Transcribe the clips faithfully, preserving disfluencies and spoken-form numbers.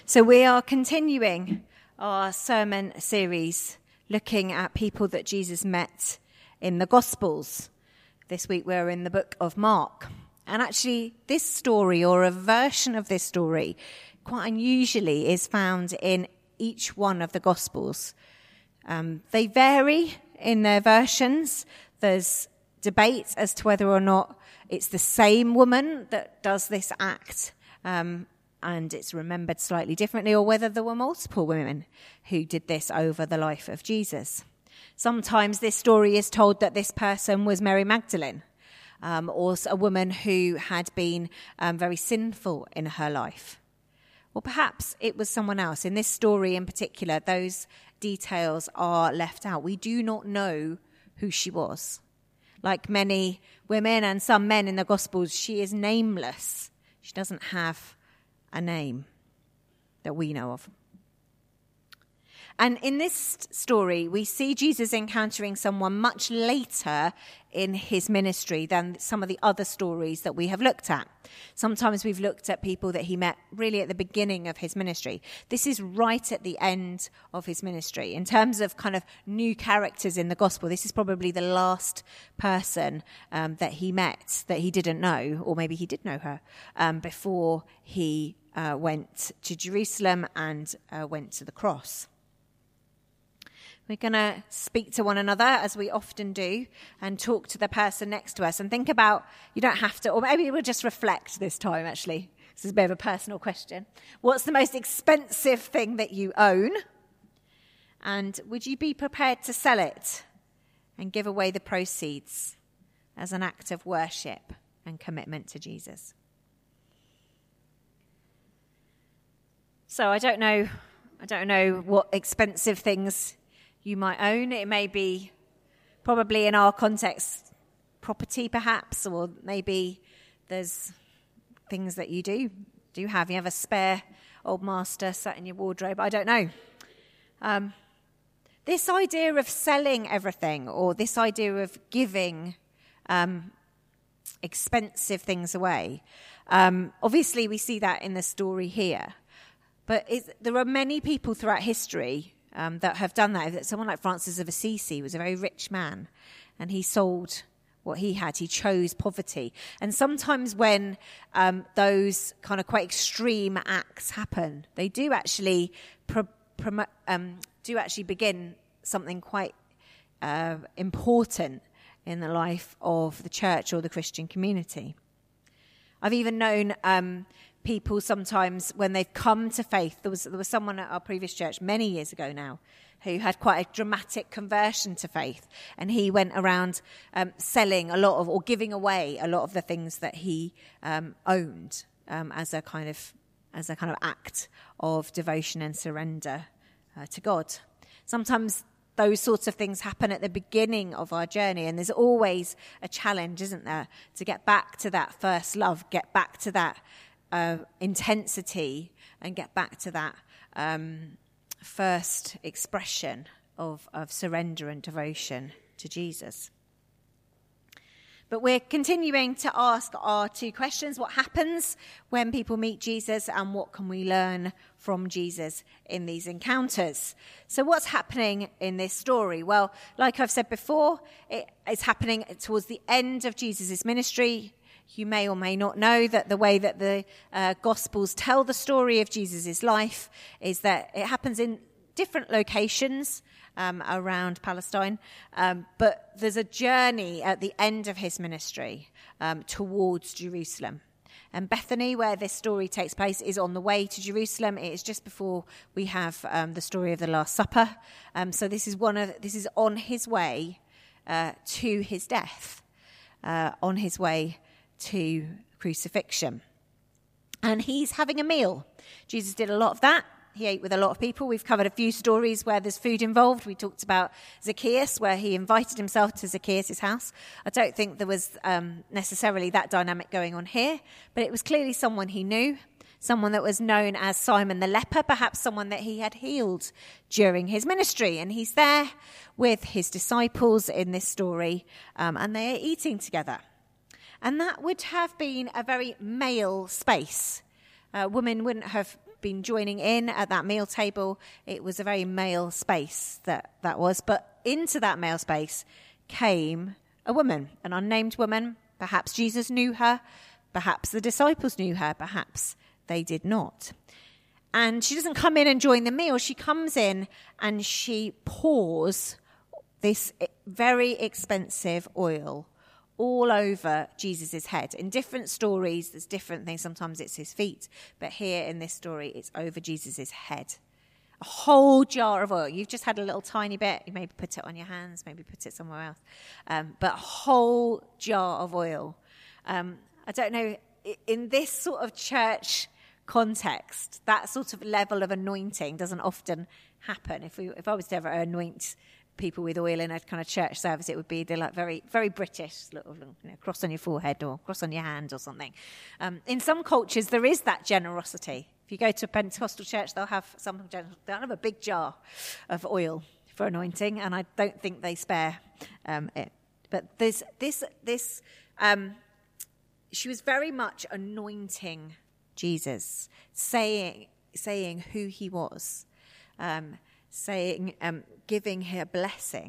So we are continuing our sermon series looking at people that Jesus met in the Gospels. This week we're in the book of Mark. And actually this story, or a version of this story, quite unusually is found in each one of the Gospels. Um, they vary in their versions. There's debate as to whether or not it's the same woman that does this act, um, and it's remembered slightly differently, or whether there were multiple women who did this over the life of Jesus. Sometimes this story is told that this person was Mary Magdalene, um, or a woman who had been um, very sinful in her life. Or perhaps it was someone else. In this story in particular, those details are left out. We do not know who she was. Like many women and some men in the Gospels, she is nameless. She doesn't have a name that we know of. And in this story, we see Jesus encountering someone much later in his ministry than some of the other stories that we have looked at. Sometimes we've looked at people that he met really at the beginning of his ministry. This is right at the end of his ministry. In terms of kind of new characters in the gospel, this is probably the last person um, that he met that he didn't know, or maybe he did know her, um, before he uh, went to Jerusalem and uh, went to the cross. We're going to speak to one another, as we often do, and talk to the person next to us and think about, you don't have to, or maybe we'll just reflect this time, actually. This is a bit of a personal question. What's the most expensive thing that you own? And would you be prepared to sell it and give away the proceeds as an act of worship and commitment to Jesus? So I don't know, I don't know what expensive things you might own. It may be, probably in our context, property perhaps, or maybe there's things that you do do have. You have a spare old master sat in your wardrobe. I don't know. Um, this idea of selling everything, or this idea of giving um, expensive things away, um, obviously we see that in the story here. But it's, there are many people throughout history Um, that have done that. Someone like Francis of Assisi was a very rich man, and he sold what he had. He chose poverty. And sometimes when um, those kind of quite extreme acts happen, they do actually pro- promote, um, do actually begin something quite uh, important in the life of the church or the Christian community. I've even known um, people sometimes when they've come to faith. There was there was someone at our previous church many years ago now who had quite a dramatic conversion to faith, and he went around um, selling a lot of, or giving away a lot of the things that he um, owned um, as a kind of as a kind of act of devotion and surrender uh, to God. Sometimes those sorts of things happen at the beginning of our journey, and there's always a challenge, isn't there, to get back to that first love, get back to that Uh, intensity, and get back to that um, first expression of, of surrender and devotion to Jesus. But we're continuing to ask our two questions. What happens when people meet Jesus, and what can we learn from Jesus in these encounters? So what's happening in this story? Well, like I've said before, it is happening towards the end of Jesus' ministry. You may or may not know that the way that the uh, Gospels tell the story of Jesus' life is that it happens in different locations um, around Palestine, um, but there's a journey at the end of his ministry um, towards Jerusalem. And Bethany, where this story takes place, is on the way to Jerusalem. It is just before we have um, the story of the Last Supper. Um, so this is one of this is on his way uh, to his death, uh, on his way to crucifixion. And he's having a meal. Jesus did a lot of that. He ate with a lot of people. We've covered a few stories where there's food involved. We talked about Zacchaeus, where he invited himself to Zacchaeus' house. I don't think there was um, necessarily that dynamic going on here, but it was clearly someone he knew, someone that was known as Simon the leper, perhaps someone that he had healed during his ministry. And he's there with his disciples in this story, um, and they are eating together. And that would have been a very male space. Uh, women wouldn't have been joining in at that meal table. It was a very male space that that was. But into that male space came a woman, an unnamed woman. Perhaps Jesus knew her. Perhaps the disciples knew her. Perhaps they did not. And she doesn't come in and join the meal. She comes in and she pours this very expensive oil all over Jesus' head. In different stories, there's different things. Sometimes it's his feet. But here in this story, it's over Jesus' head. A whole jar of oil. You've just had a little tiny bit. You maybe put it on your hands, maybe put it somewhere else. Um, but a whole jar of oil. Um, I don't know, in this sort of church context, that sort of level of anointing doesn't often happen. If we, if I was to ever anoint people with oil in a kind of church service, it would be they're like very, very British, little, you know, cross on your forehead or cross on your hand or something. Um, in some cultures, there is that generosity. If you go to a Pentecostal church, they'll have some, they'll have a big jar of oil for anointing, and I don't think they spare um, it. But this, this, this, um, she was very much anointing Jesus, saying, saying who he was, um, saying, um, giving her blessing.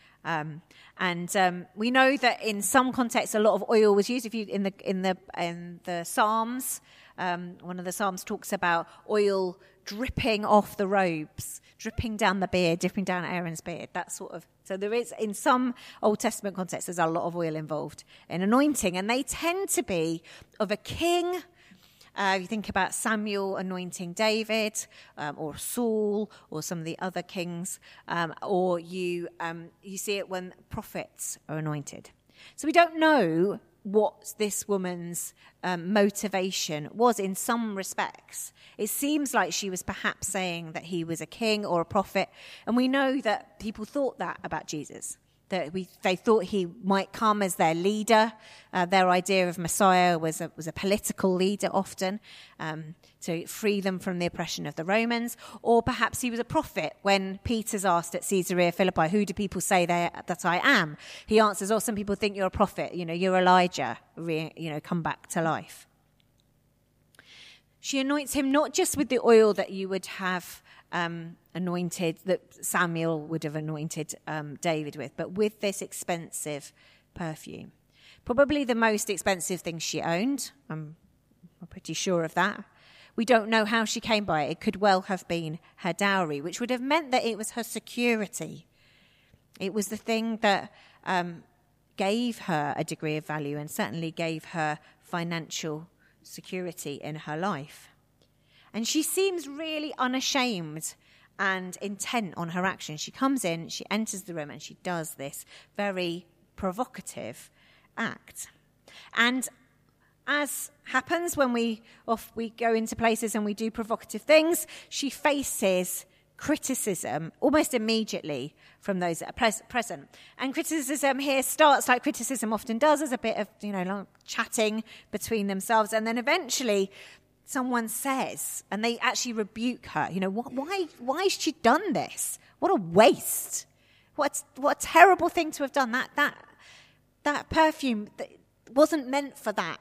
Um, and um, we know that in some contexts, a lot of oil was used. If you in the in the in the Psalms, um, one of the Psalms talks about oil dripping off the robes, dripping down the beard, dripping down Aaron's beard. That sort of. So there is, in some Old Testament contexts, there's a lot of oil involved in anointing, and they tend to be of a king. Uh, you think about Samuel anointing David, um, or Saul, or some of the other kings, um, or you um, you see it when prophets are anointed. So we don't know what this woman's um, motivation was in some respects. It seems like she was perhaps saying that he was a king or a prophet, and we know that people thought that about Jesus. That we, they thought he might come as their leader. Uh, their idea of Messiah was a, was a political leader often, um, to free them from the oppression of the Romans. Or perhaps he was a prophet. When Peter's asked at Caesarea Philippi, who do people say they, that I am? He answers, oh, some people think you're a prophet. You know, you're Elijah, re, you know, come back to life. She anoints him not just with the oil that you would have Um, anointed, that Samuel would have anointed um, David with, but with this expensive perfume. Probably the most expensive thing she owned. I'm, I'm pretty sure of that. We don't know how she came by it. It could well have been her dowry, which would have meant that it was her security. It was the thing that um, gave her a degree of value and certainly gave her financial security in her life. And she seems really unashamed and intent on her action. She comes in, she enters the room, and she does this very provocative act. And as happens when we off we go into places and we do provocative things, she faces criticism almost immediately from those that are pres- present. And criticism here starts like criticism often does, as a bit of, you know, like chatting between themselves, and then eventually someone says, and they actually rebuke her, you know, why why has she done this? What a waste. What, what a terrible thing to have done. That that that perfume wasn't meant for that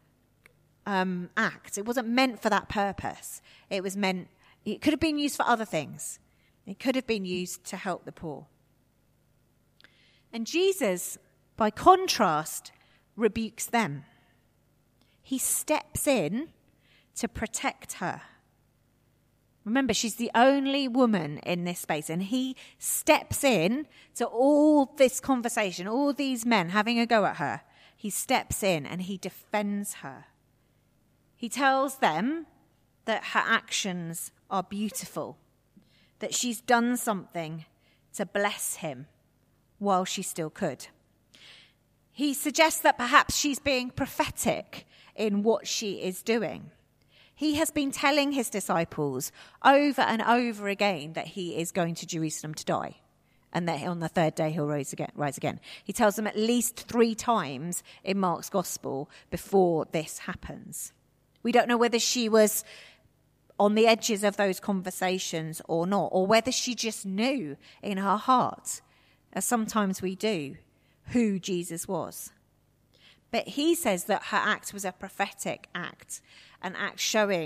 um, act. It wasn't meant for that purpose. It was meant, it could have been used for other things. It could have been used to help the poor. And Jesus, by contrast, rebukes them. He steps in to protect her. Remember, she's the only woman in this space, and he steps in to all this conversation, all these men having a go at her. He steps in and he defends her. He tells them that her actions are beautiful, that she's done something to bless him while she still could. He suggests that perhaps she's being prophetic in what she is doing. He has been telling his disciples over and over again that he is going to Jerusalem to die, and that on the third day he'll rise again. Rise again. He tells them at least three times in Mark's gospel before this happens. We don't know whether she was on the edges of those conversations or not, or whether she just knew in her heart, as sometimes we do, who Jesus was. But he says that her act was a prophetic act, an act showing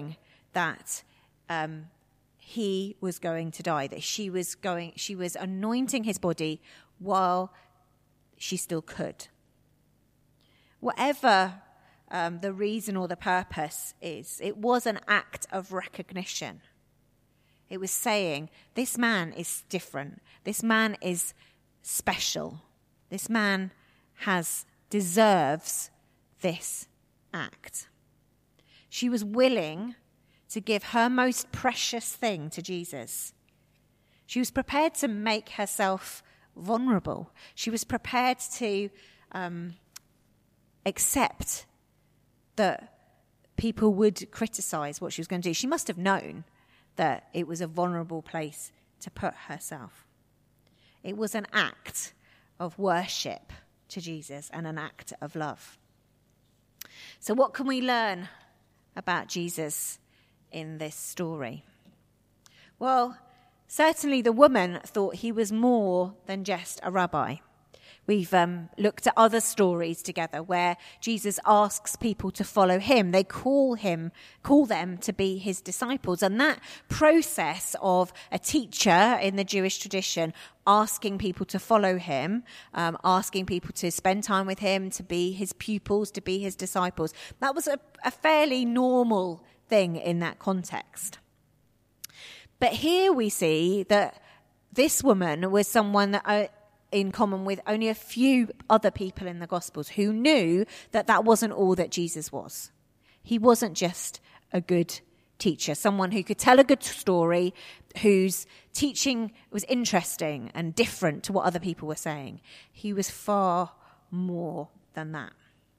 that um, he was going to die, that she was going, she was anointing his body while she still could. Whatever um, the reason or the purpose is, it was an act of recognition. It was saying, this man is different. This man is special. This man has deserves this act. She was willing to give her most precious thing to Jesus. She was prepared to make herself vulnerable. She was prepared to um, accept that people would criticize what she was going to do. She must have known that it was a vulnerable place to put herself. It was an act of worship to Jesus and an act of love. So what can we learn about Jesus in this story? Well, certainly the woman thought he was more than just a rabbi. We've um, looked at other stories together where Jesus asks people to follow him. They call him, call them to be his disciples. And that process of a teacher in the Jewish tradition asking people to follow him, um, asking people to spend time with him, to be his pupils, to be his disciples, that was a, a fairly normal thing in that context. But here we see that this woman was someone that uh, in common with only a few other people in the Gospels who knew that that wasn't all that Jesus was. He wasn't just a good teacher, someone who could tell a good story, whose teaching was interesting and different to what other people were saying. He was far more than that.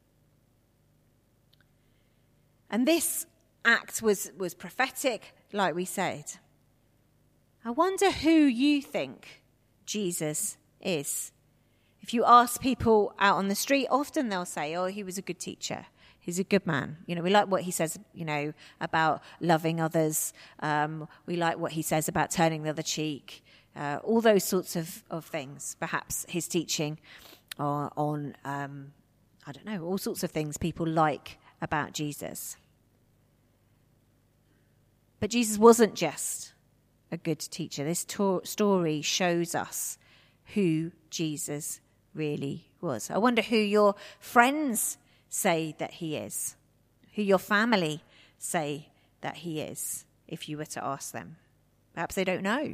And this act was, was prophetic, like we said. I wonder who you think Jesus is. If you ask people out on the street, often they'll say, oh, he was a good teacher. He's a good man. You know, we like what he says, you know, about loving others. Um, we like what he says about turning the other cheek. Uh, all those sorts of, of things. Perhaps his teaching on, on um, I don't know, all sorts of things people like about Jesus. But Jesus wasn't just a good teacher. This to- story shows us who Jesus really was. I wonder who your friends say that he is, who your family say that he is, if you were to ask them. Perhaps they don't know.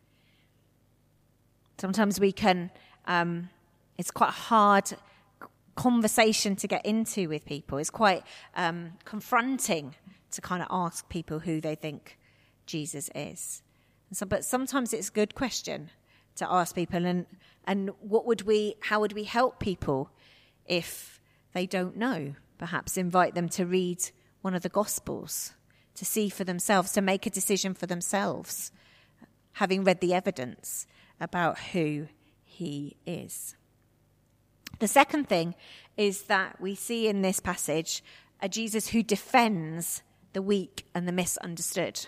Sometimes we can, um, it's quite a hard conversation to get into with people. It's quite um, confronting to kind of ask people who they think Jesus is. And so, but sometimes it's a good question to ask people, and and what would we, how would we help people if they don't know? Perhaps invite them to read one of the Gospels, to see for themselves, to make a decision for themselves, having read the evidence about who he is. The second thing is that we see in this passage a Jesus who defends the weak and the misunderstood.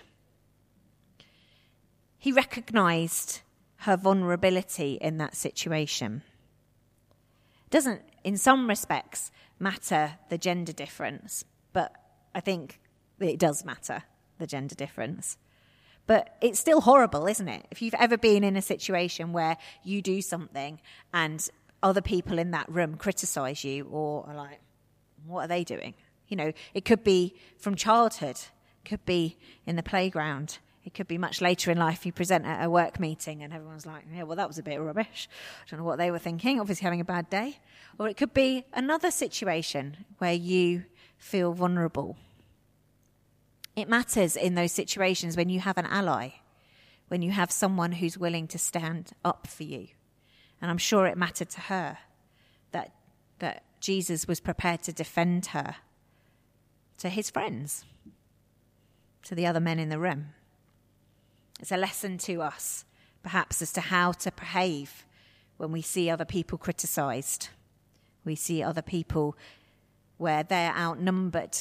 He recognized her vulnerability in that situation. It doesn't, in some respects, matter the gender difference, but I think it does matter, the gender difference. But it's still horrible, isn't it? If you've ever been in a situation where you do something and other people in that room criticize you or are like, what are they doing? You know, it could be from childhood, it could be in the playground. It could be much later in life. You present at a work meeting and everyone's like, yeah, well, that was a bit rubbish. I don't know what they were thinking, obviously having a bad day. Or it could be another situation where you feel vulnerable. It matters in those situations when you have an ally, when you have someone who's willing to stand up for you. And I'm sure it mattered to her that that Jesus was prepared to defend her to his friends, to the other men in the room. It's a lesson to us, perhaps, as to how to behave when we see other people criticised. We see other people where they're outnumbered,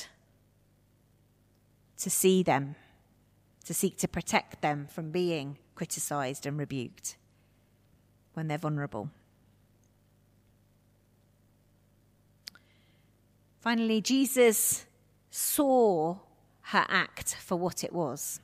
to see them, to seek to protect them from being criticised and rebuked when they're vulnerable. Finally, Jesus saw her act for what it was.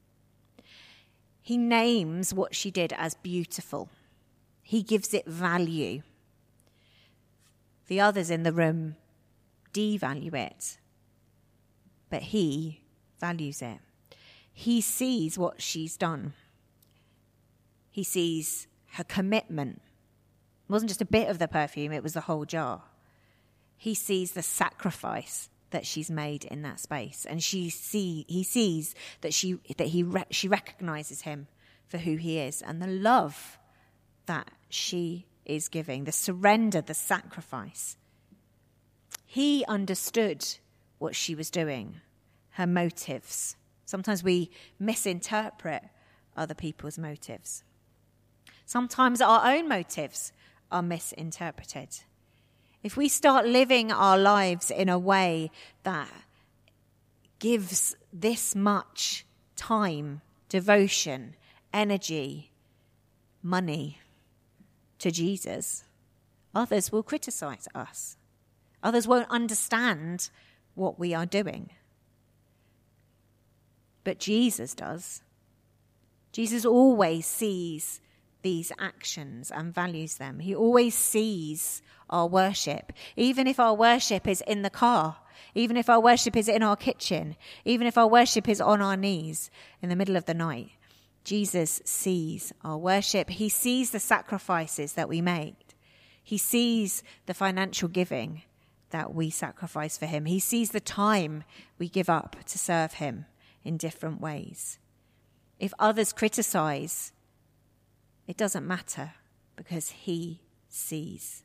He names what she did as beautiful. He gives it value. The others in the room devalue it, but he values it. He sees what she's done. He sees her commitment. It wasn't just a bit of the perfume, it was the whole jar. He sees the sacrifice that she's made in that space, and she see he sees that she that he re, she recognizes him for who he is, and the love that she is giving, the surrender, the sacrifice. He understood what she was doing, her motives. Sometimes we misinterpret other people's motives. Sometimes our own motives are misinterpreted. If we start living our lives in a way that gives this much time, devotion, energy, money to Jesus, others will criticize us. Others won't understand what we are doing. But Jesus does. Jesus always sees these actions and values them. He always sees our worship, even if our worship is in the car, even if our worship is in our kitchen, even if our worship is on our knees in the middle of the night. Jesus sees our worship. He sees the sacrifices that we make. He sees the financial giving that we sacrifice for him. He sees the time we give up to serve him in different ways. If others criticize, it doesn't matter because he sees.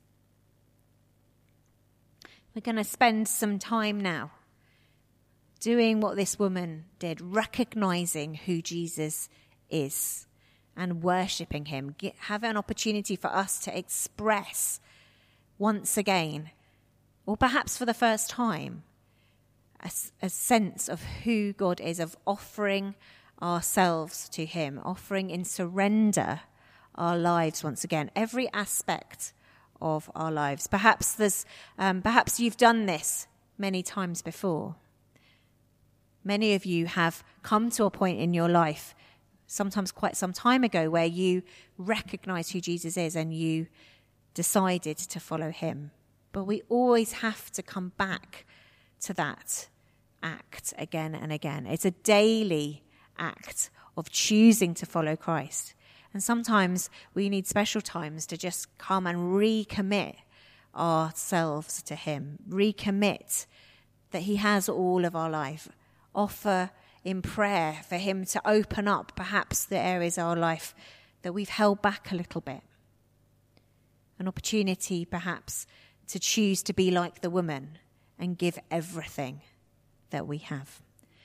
We're going to spend some time now doing what this woman did, recognizing who Jesus is and worshipping him. Get, have an opportunity for us to express once again, or perhaps for the first time, a, a sense of who God is, of offering ourselves to him, offering in surrender our lives once again, every aspect of our lives. Perhaps there's, um, perhaps you've done this many times before. Many of you have come to a point in your life, sometimes quite some time ago, where you recognize who Jesus is and you decided to follow him. But we always have to come back to that act again and again. It's a daily act of choosing to follow Christ. And sometimes we need special times to just come and recommit ourselves to him, recommit that he has all of our life, offer in prayer for him to open up perhaps the areas of our life that we've held back a little bit. An opportunity perhaps to choose to be like the woman and give everything that we have.